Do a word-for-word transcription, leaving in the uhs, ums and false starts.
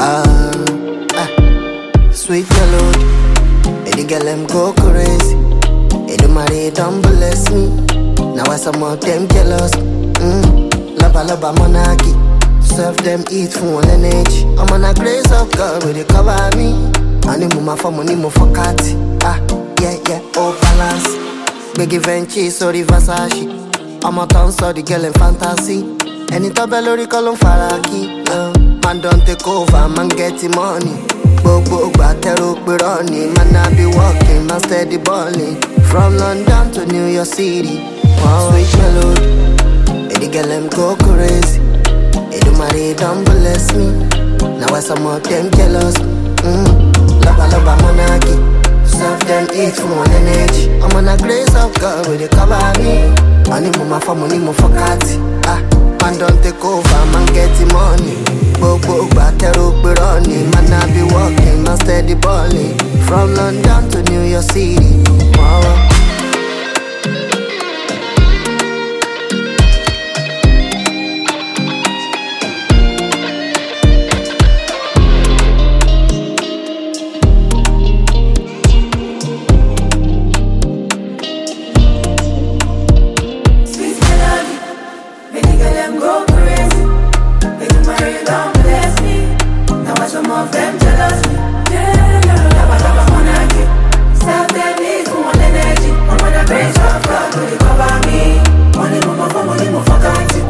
Ah, ah, sweet melody. And the girl them go crazy. They do marry, don't bless me. Now why some of them jealous? Mm, laba laba monarchy. Serve them eat for one energy. I'm on a grace of God, will they cover me? And the mama for money, mo for cat. Ah, yeah, yeah, oh balance. Big Givenchy, sorry Versace. I'm a town, so the girl in fantasy. Any tabello, call on Faraki. Yeah. Man don't take over, man getting money. Bobo, batero, running. Man I be walking, man steady balling. From London to New York City. Wow, sweet melody. And the girl them go crazy. They do marry, don't bless me. Now why some of them jealous? Mm, laba laba monarchy. Serve them eat for one energy. I'm on a grace of God, will they cover me? Money mama for money, mo for cat. Ah, man don't take over, man getting money. Bobo, batero, running. Man I be walking, man steady balling. From London to New York City. Wow. Go crazy. They do marry, don't bless me. Now why some of them jealous me? Yeah, yeah. Laba laba monarchy. Serve them need for one energy. I'm on a grace of God, will you cover me? Money more for money more for country.